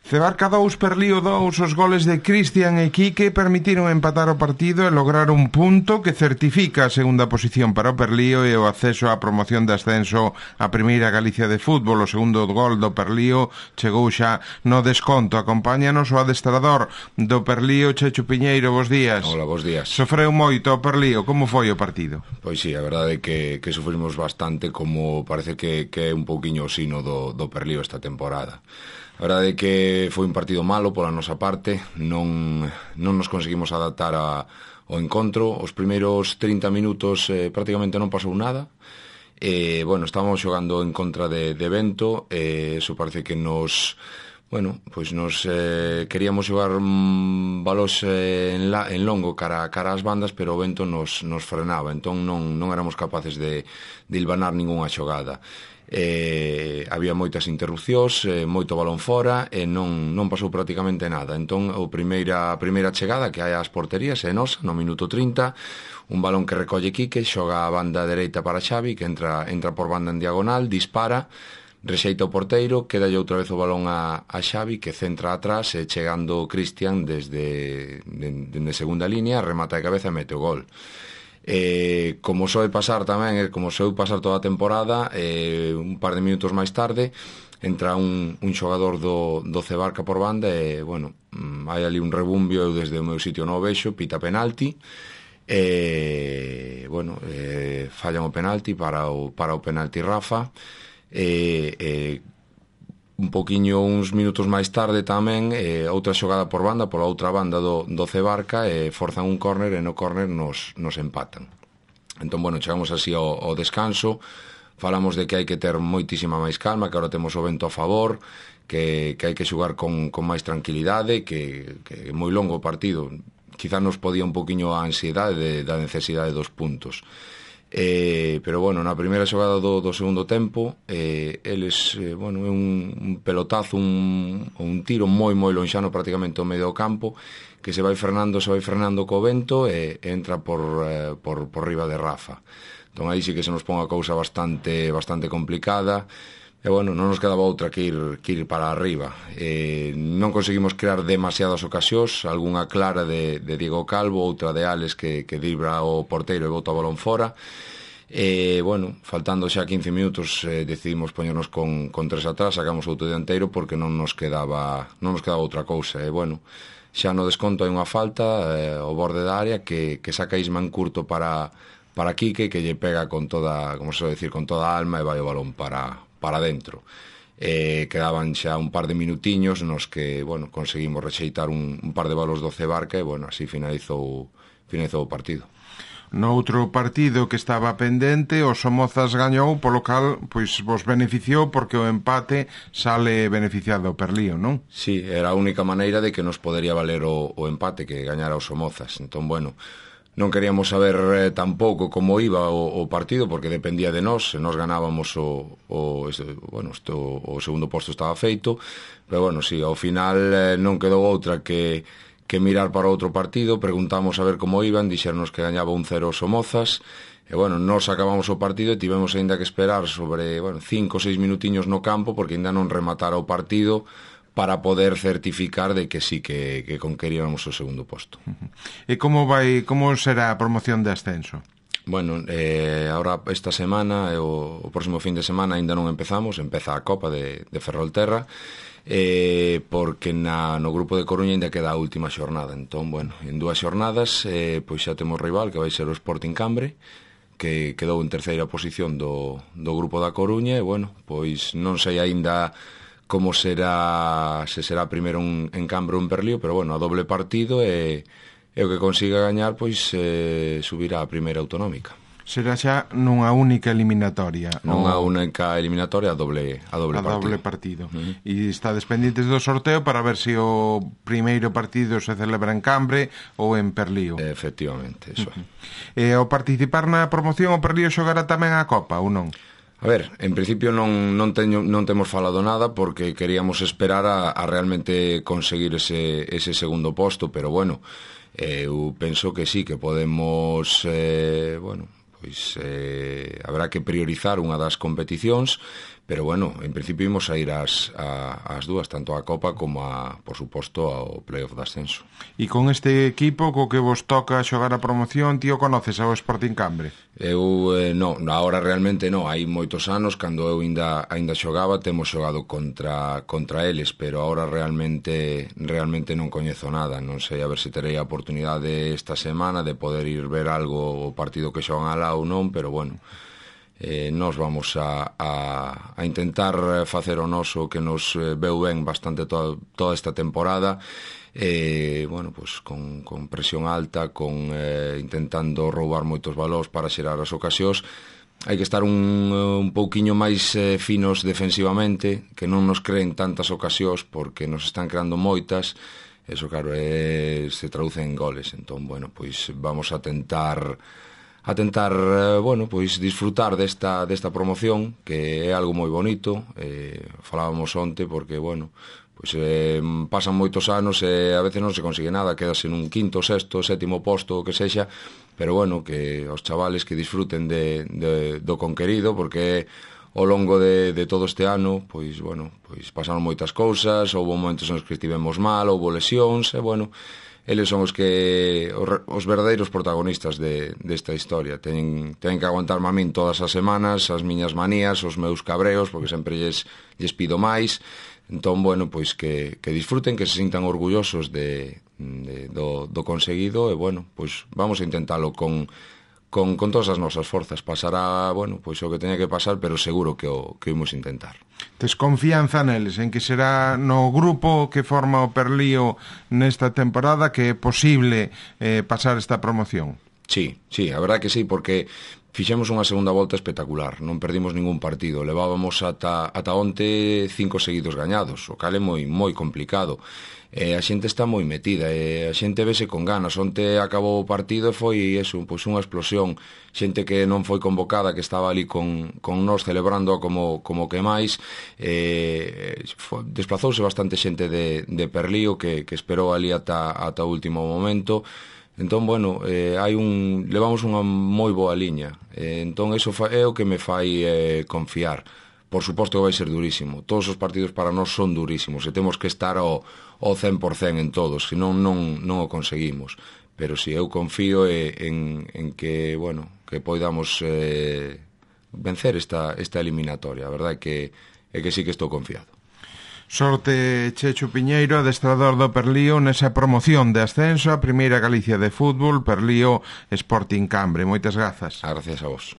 Cebarca 2, Perlío 2, os goles de Cristian e Quique permitiron empatar o partido e lograr un punto que certifica a segunda posición para o Perlío e o acceso á promoción de ascenso á Primeira Galicia de Fútbol. O segundo gol do Perlío chegou xa no desconto. Acompáñanos o adestrador do Perlío, Checho Piñeiro. Bos días. Hola, bos días. Sofreu moito o Perlío, como foi o partido? Pois sí, a verdade é que sufrimos bastante, como parece que é un pouquiño o sino do Perlío esta temporada. A verdade é que foi un partido malo pola nosa parte, non nos conseguimos adaptar ao encontro. Os primeiros 30 minutos prácticamente non pasou nada. Estábamos xogando en contra de Vento, eso parece que nos queríamos xogar balós en longo cara ás bandas, pero o Vento nos frenaba, entón non éramos capaces de hilvanar ningunha xogada. Había moitas interrupcións, moito balón fora e non pasou prácticamente nada. Entón a primeira chegada que hai ás porterías é nosa, no minuto 30, un balón que recolle Quique, xoga a banda dereita para Xavi, que entra por banda en diagonal, dispara, rexeita o porteiro, quedalle outra vez o balón a Xavi, que centra atrás e chegando Cristian desde segunda línea, remata de cabeza e mete o gol. Como soe pasar tamén, como soe pasar toda a temporada, un par de minutos máis tarde entra un xogador do Cebarca por banda e, hai ali un rebumbio, eu desde o meu sitio non o vexo, pita penalti, fallan o penalti para o penalti Rafa, un poquinho uns minutos máis tarde tamén outra xogada por banda, pola outra banda do Cebarca, forzan un córner e no córner nos empatan. Entón, chegamos así ao descanso, falamos de que hai que ter moitísima máis calma, que agora temos o Vento a favor, que hai que xogar con máis tranquilidade, que é moi longo o partido, quizá nos podía un poquinho a ansiedade da necesidade dos puntos. Pero na primeira xogada do segundo tempo, eles, un pelotazo, un tiro moi lonxano prácticamente ao medio do campo, que se vai frenando co Vento e entra por riba de Rafa. Entón aí sí que se nos pon a cousa bastante complicada. Non nos quedaba outra que ir para arriba. Non conseguimos crear demasiadas ocasións, algunha clara de Diego Calvo, outra de Alex que dribla o porteiro e bota o balón fora. Faltando xa 15 minutos decidimos poñernos con 3 atrás, sacamos outro dianteiro porque non nos quedaba outra cousa. Xa no desconto hai unha falta ao borde da área que saca Isman curto para Quique, que lle pega con toda, como se suele decir, con toda a alma e vai o balón para dentro. Quedaban xa un par de minutiños nos que conseguimos rexeitar un par de balos do Cebarca e así finalizou o partido. No outro partido que estaba pendente, o Somozas gañou, polo cal vos beneficiou porque o empate sale beneficiado o Perlío, non? Sí, era a única maneira de que nos podería valer o empate, que gañara o Somozas. Entón, non queríamos saber tampouco como iba o partido, porque dependía de nós. Se nós ganábamos o segundo posto estaba feito, pero sí, ao final non quedou outra que mirar para outro partido. Preguntamos a ver como iban, dixernos que gañaba 1-0 o Somozas, e nos acabamos o partido e tivemos aínda que esperar sobre 5 ou 6 minutiños no campo, porque aínda non rematara o partido para poder certificar de que sí que conqueríamos o segundo posto. E como será a promoción de ascenso? Ahora esta semana, o próximo fin de semana aínda non empezamos, empeza a Copa de Ferrolterra, porque no grupo de Coruña aínda queda a última xornada. Entón, en 2 xornadas pois xa temos rival, que vai ser o Sporting Cambre, que quedou en terceira posición do grupo da Coruña, e pois non sei aínda como será, se será primeiro en Cambre ou en Perlío, pero a doble partido e o que consiga gañar pois subirá a primeira autonómica. Será xa nunha única eliminatoria. Nunha única eliminatoria a doble partido. E está pendientes do sorteo para ver se o primeiro partido se celebra en Cambre ou en Perlío. Efectivamente, eso é. E ao participar na promoción, o Perlío xogará tamén a Copa ou non? A ver, en principio non temos falado nada, porque queríamos esperar a realmente conseguir ese segundo posto, pero eu penso que sí, que podemos habrá que priorizar unha das competicións, pero bueno, en principio imos a ir ás dúas, tanto a Copa como por suposto, ao playoff de ascenso. E con este equipo co que vos toca xogar a promoción, tío, conoces ao Sporting Cambre? Eu non, agora realmente non, hai moitos anos, cando eu ainda xogaba, temos xogado contra eles, pero agora realmente non coñezo nada, non sei a ver se terei a oportunidade esta semana de poder ir ver algo o partido que xogan alá ou non, pero bueno, nós vamos a intentar facer o noso que nos veu ben bastante toda esta temporada, bueno, pues con presión alta, intentando roubar moitos balóns para xerar as ocasións. Hai que estar un pouquiño máis finos defensivamente, que non nos creen tantas ocasións porque nos están creando moitas. Eso, claro, se traduce en goles. Entón, bueno, pois vamos a tentar bueno, pois disfrutar desta promoción, que é algo moi bonito. Falábamos onte porque, bueno, pois pasan moitos anos e a veces non se consigue nada, quedase nun quinto, sexto, sétimo posto, o que sexa, pero bueno, que os chavales que disfruten do conquerido, porque ao longo de todo este ano, pois, bueno, pois pasaron moitas cousas, houve momentos nos que estivemos mal, houve lesións, e, bueno, eles son os verdadeiros protagonistas desta historia. Teñen que aguantarme a min todas as semanas, as miñas manías, os meus cabreos, porque sempre lles pido máis. Entón, bueno, pois que disfruten, que se sintan orgullosos do conseguido, e, bueno, pois vamos a intentalo con todas as nosas forzas. Pasará, bueno, pois o que teña que pasar, pero seguro que o imos intentar. Tes confianza neles, en que será no grupo que forma o Perlío nesta temporada que é posible pasar esta promoción? Sí, a verdad que sí, porque fixemos unha segunda volta espectacular, non perdimos ningún partido, levábamos ata onte 5 seguidos gañados, o cal é moi complicado. A xente está moi metida, a xente vese con ganas. Onte acabou o partido e foi eso, pois unha explosión. Xente que non foi convocada, que estaba ali con nós celebrando como que máis. Desplazouse bastante xente de Perlío que esperou ali ata o último momento. Entón, bueno, levamos unha moi boa liña. Entón, eso é o que me fai confiar. Por suposto que vai ser durísimo. Todos os partidos para nós son durísimos e temos que estar ao 100% en todos, senón non o conseguimos. Pero si eu confío en que, bueno, que poidamos vencer esta eliminatoria. A verdade é que sí que estou confiado. Sorte, Chechu Piñeiro, adestrador do Perlío nesa promoción de ascenso a Primeira Galicia de Fútbol, Perlío Sporting Cambre. Moitas grazas. Gracias a vos.